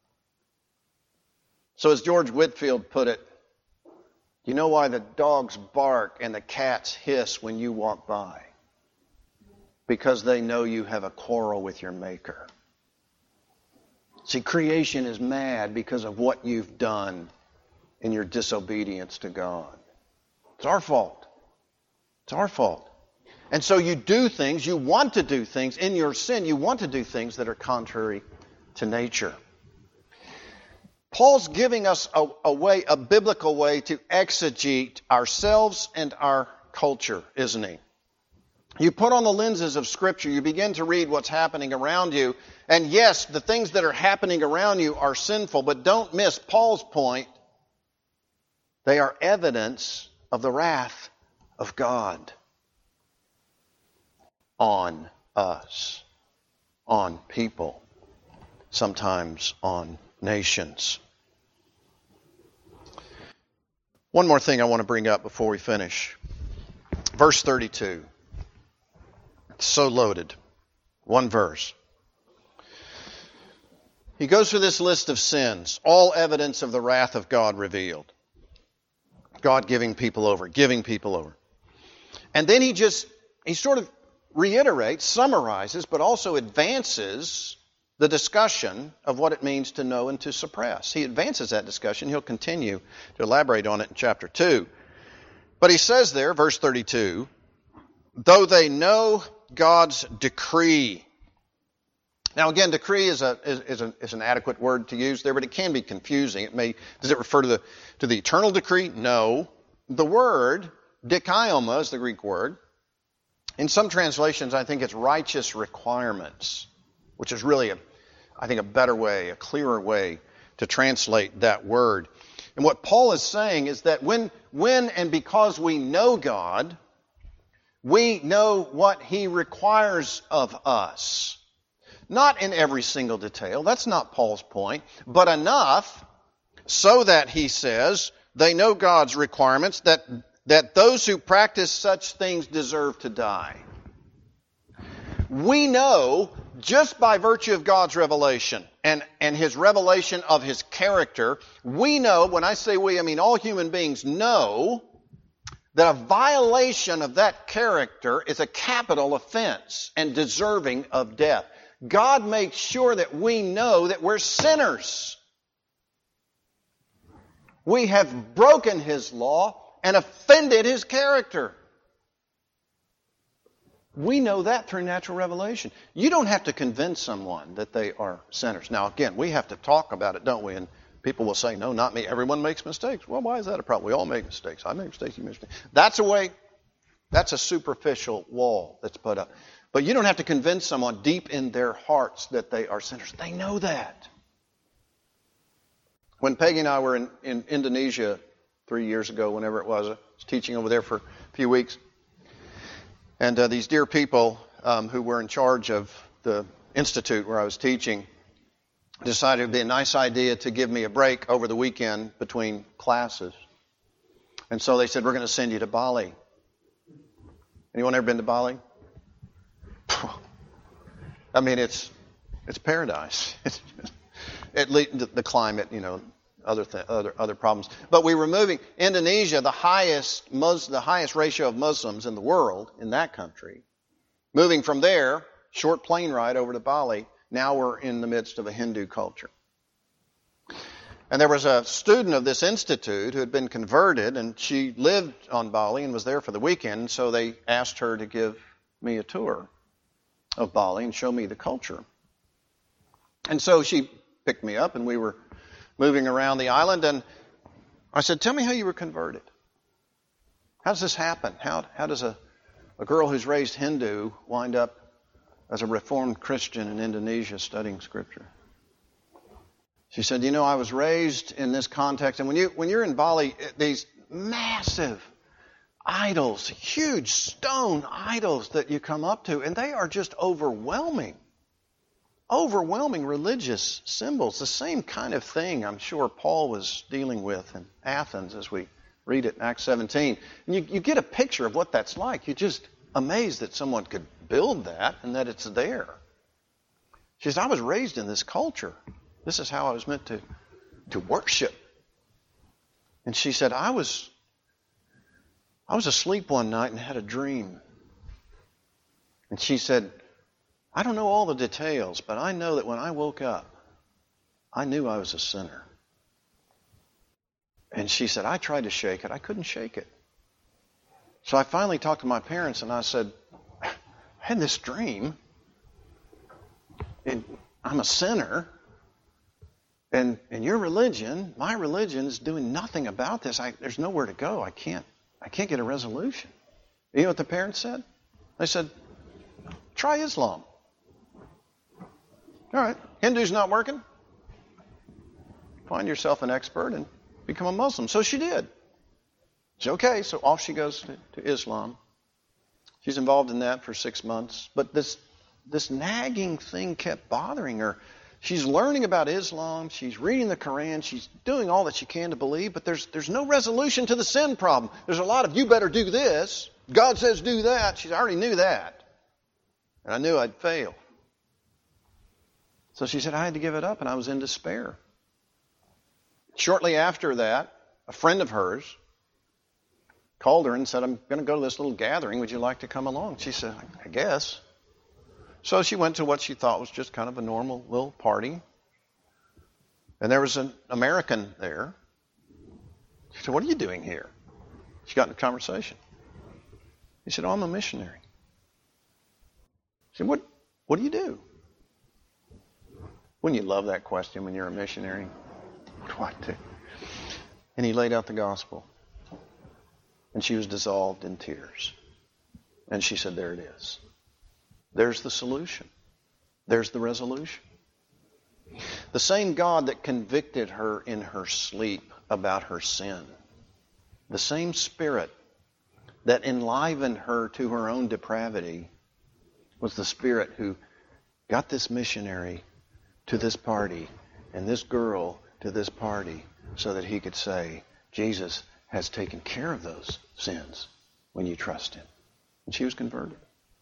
Speaker 1: So as George Whitefield put it, you know why the dogs bark and the cats hiss when you walk by? Because they know you have a quarrel with your Maker. See, creation is mad because of what you've done in your disobedience to God. It's our fault. It's our fault. And so you do things, you want to do things, in your sin, you want to do things that are contrary to nature. Paul's giving us a, a way, a biblical way to exegete ourselves and our culture, isn't he? You put on the lenses of Scripture, you begin to read what's happening around you, and yes, the things that are happening around you are sinful, but don't miss Paul's point. They are evidence of the wrath of God on us, on people, sometimes on nations. One more thing I want to bring up before we finish. Verse thirty-two. It's so loaded. One verse. He goes through this list of sins, all evidence of the wrath of God revealed. God giving people over, giving people over. And then he just, he sort of reiterates, summarizes, but also advances the discussion of what it means to know and to suppress. He advances that discussion. He'll continue to elaborate on it in chapter two. But he says there, verse thirty-two, though they know God's decree. Now again, decree is a is, is, a, is an adequate word to use there, but it can be confusing. It may does it refer to the to the eternal decree? No. The word dikaioma is the Greek word. In some translations, I think it's righteous requirements, which is really, a, I think, a better way, a clearer way to translate that word. And what Paul is saying is that when, when and because we know God, we know what He requires of us. Not in every single detail, that's not Paul's point, but enough so that, he says, they know God's requirements, that that those who practice such things deserve to die. We know, just by virtue of God's revelation and, and His revelation of His character, we know, when I say we, I mean all human beings know, that a violation of that character is a capital offense and deserving of death. God makes sure that we know that we're sinners. We have broken His law and offended His character. We know that through natural revelation. You don't have to convince someone that they are sinners. Now, again, we have to talk about it, don't we? And people will say, no, not me. Everyone makes mistakes. Well, why is that a problem? We all make mistakes. I make mistakes, you make mistakes. That's a way, that's a superficial wall that's put up. But you don't have to convince someone deep in their hearts that they are sinners. They know that. When Peggy and I were in, in Indonesia three years ago, whenever it was, I was teaching over there for a few weeks. And uh, these dear people um, who were in charge of the institute where I was teaching decided it would be a nice idea to give me a break over the weekend between classes. And so they said, we're going to send you to Bali. Anyone ever been to Bali? I mean, it's it's paradise. It's just, at least the climate, you know, other th- other other problems. But we were moving Indonesia, the highest Mus- the highest ratio of Muslims in the world in that country. Moving from there, short plane ride over to Bali. Now we're in the midst of a Hindu culture. And there was a student of this institute who had been converted, and she lived on Bali and was there for the weekend. So they asked her to give me a tour of Bali and show me the culture. And so she picked me up, and we were moving around the island, and I said, tell me how you were converted. How does this happen? How, how does a, a girl who's raised Hindu wind up as a Reformed Christian in Indonesia studying Scripture? She said, you know, I was raised in this context, and when, you, when you're in Bali, these massive idols, huge stone idols that you come up to, and they are just overwhelming. Overwhelming religious symbols. The same kind of thing I'm sure Paul was dealing with in Athens as we read it in Acts seventeen. And you, you get a picture of what that's like. You're just amazed that someone could build that and that it's there. She says, I was raised in this culture. This is how I was meant to, to worship. And she said, I was I was asleep one night and had a dream. And she said, I don't know all the details, but I know that when I woke up, I knew I was a sinner. And she said, I tried to shake it. I couldn't shake it. So I finally talked to my parents and I said, I had this dream. And I'm a sinner. And, and your religion, my religion, is doing nothing about this. I, there's nowhere to go. I can't, I can't get a resolution. You know what the parents said? They said, try Islam. All right, Hindu's not working. Find yourself an expert and become a Muslim. So she did. She said, okay, so off she goes to, to Islam. She's involved in that for six months. But this this nagging thing kept bothering her. She's learning about Islam. She's reading the Quran. She's doing all that she can to believe. But there's there's no resolution to the sin problem. There's a lot of, you better do this. God says do that. She already knew that. And I knew I'd fail. So she said, I had to give it up, and I was in despair. Shortly after that, a friend of hers called her and said, I'm going to go to this little gathering. Would you like to come along? She said, I guess. So she went to what she thought was just kind of a normal little party. And there was an American there. She said, what are you doing here? She got in a conversation. He said, oh, I'm a missionary. She said, what, what do you do? Wouldn't you love that question when you're a missionary? What do I do? And he laid out the gospel. And she was dissolved in tears. And she said, there it is. There's the solution. There's the resolution. The same God that convicted her in her sleep about her sin, the same Spirit that enlivened her to her own depravity, was the Spirit who got this missionary to this party and this girl to this party so that he could say, Jesus has taken care of those sins when you trust Him. And she was converted.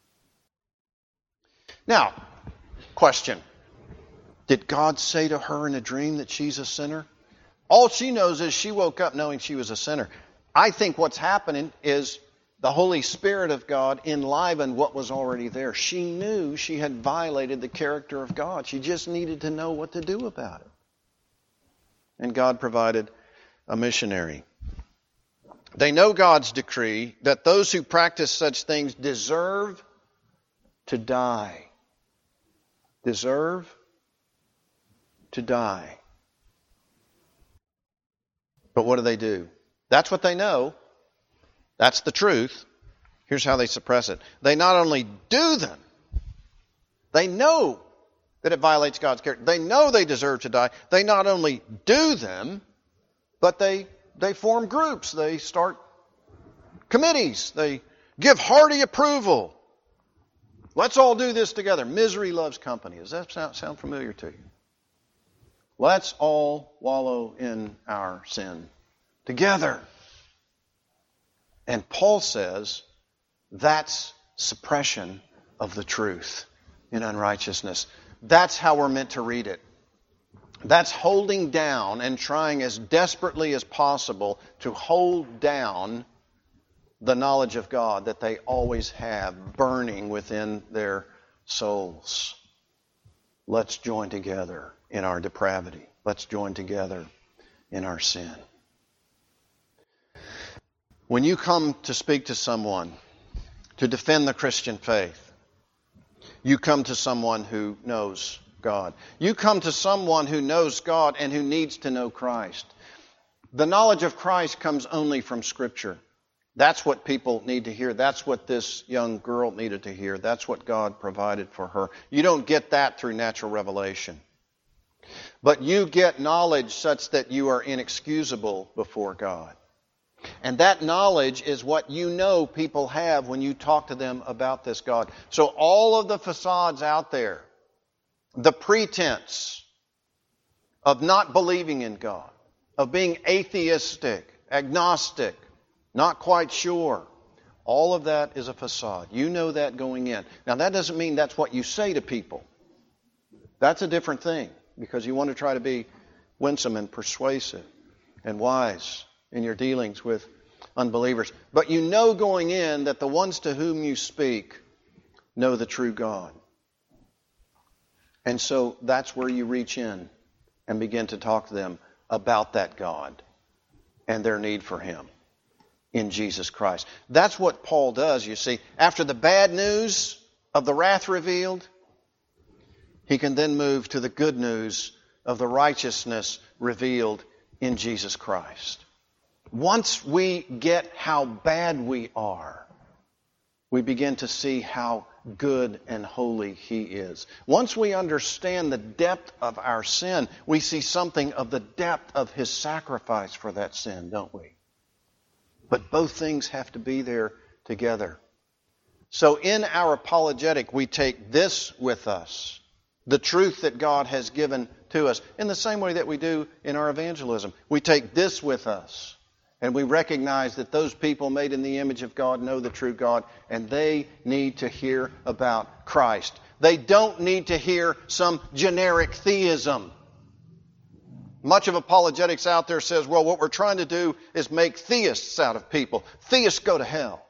Speaker 1: Now, question. Did God say to her in a dream that she's a sinner? All she knows is she woke up knowing she was a sinner. I think what's happening is the Holy Spirit of God enlivened what was already there. She knew she had violated the character of God. She just needed to know what to do about it. And God provided a missionary. They know God's decree that those who practice such things deserve to die. Deserve to die. But what do they do? That's what they know. That's the truth. Here's how they suppress it. They not only do them, they know that it violates God's character. They know they deserve to die. They not only do them, but they they form groups. They start committees. They give hearty approval. Let's all do this together. Misery loves company. Does that sound, sound familiar to you? Let's all wallow in our sin together. And Paul says that's suppression of the truth in unrighteousness. That's how we're meant to read it. That's holding down and trying as desperately as possible to hold down the knowledge of God that they always have burning within their souls. Let's join together in our depravity. Let's join together in our sin. When you come to speak to someone to defend the Christian faith, you come to someone who knows God. You come to someone who knows God and who needs to know Christ. The knowledge of Christ comes only from Scripture. That's what people need to hear. That's what this young girl needed to hear. That's what God provided for her. You don't get that through natural revelation. But you get knowledge such that you are inexcusable before God. And that knowledge is what you know people have when you talk to them about this God. So all of the facades out there, the pretense of not believing in God, of being atheistic, agnostic, not quite sure, all of that is a facade. You know that going in. Now that doesn't mean that's what you say to people. That's a different thing, because you want to try to be winsome and persuasive and wise in your dealings with unbelievers. But you know going in that the ones to whom you speak know the true God. And so that's where you reach in and begin to talk to them about that God and their need for Him in Jesus Christ. That's what Paul does, you see. After the bad news of the wrath revealed, he can then move to the good news of the righteousness revealed in Jesus Christ. Once we get how bad we are, we begin to see how good and holy He is. Once we understand the depth of our sin, we see something of the depth of His sacrifice for that sin, don't we? But both things have to be there together. So in our apologetic, we take this with us, the truth that God has given to us, in the same way that we do in our evangelism. We take this with us. And we recognize that those people made in the image of God know the true God, and they need to hear about Christ. They don't need to hear some generic theism. Much of apologetics out there says, well, what we're trying to do is make theists out of people. Theists go to hell.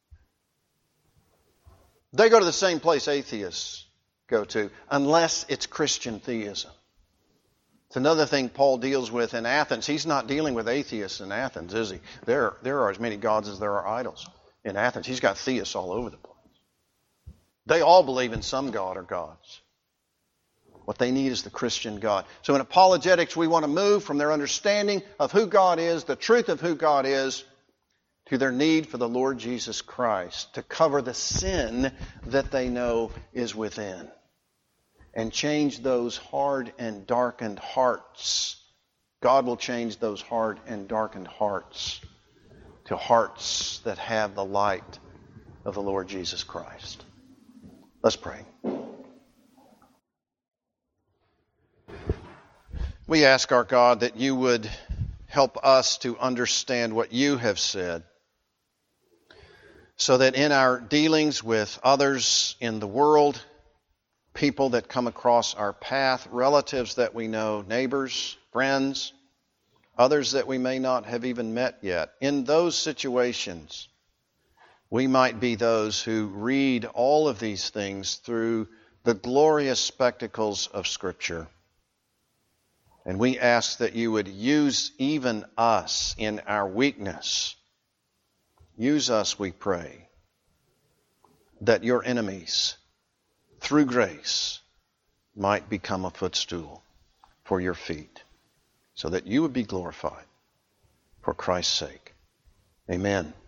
Speaker 1: They go to the same place atheists go to, unless it's Christian theism. It's another thing Paul deals with in Athens. He's not dealing with atheists in Athens, is he? There, there are as many gods as there are idols in Athens. He's got theists all over the place. They all believe in some god or gods. What they need is the Christian God. So in apologetics, we want to move from their understanding of who God is, the truth of who God is, to their need for the Lord Jesus Christ to cover the sin that they know is within. And change those hard and darkened hearts. God will change those hard and darkened hearts to hearts that have the light of the Lord Jesus Christ. Let's pray. We ask our God that you would help us to understand what you have said, so that in our dealings with others in the world, people that come across our path, relatives that we know, neighbors, friends, others that we may not have even met yet. In those situations, we might be those who read all of these things through the glorious spectacles of Scripture. And we ask that you would use even us in our weakness. Use us, we pray, that your enemies, through grace, might become a footstool for your feet, so that you would be glorified for Christ's sake. Amen.